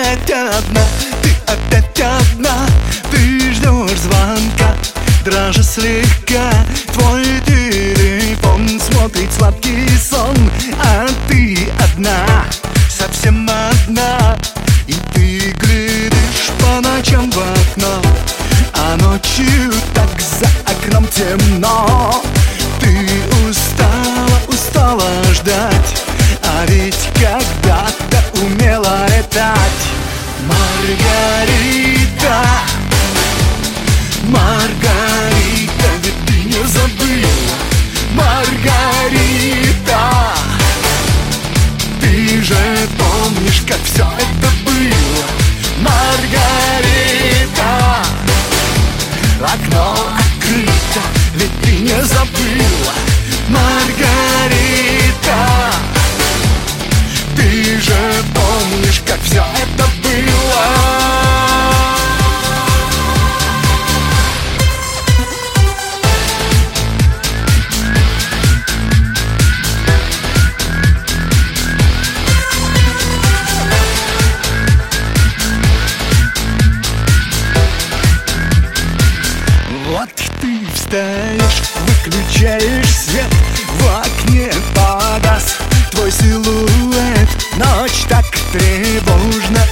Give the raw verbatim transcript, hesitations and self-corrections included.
опять одна, ты опять одна. Ты ждешь звонка, дрожа слегка. Твой телефон смотрит сладкий сон, а ты одна, совсем одна. И ты глядишь по ночам в окно, а ночью так за окном темно. Ты устала, устала ждать, а ведь когда-то умела летать. Маргарита, Маргарита, ведь ты не забыла. Маргарита, ты же помнишь, как все это было. Маргарита, окно открыто, ведь ты не забыла. Маргарита, ты же помнишь, как все это было. Вот ты встаешь, выключаешь свет, в окне погас твой силуэт. Ночь так тревожно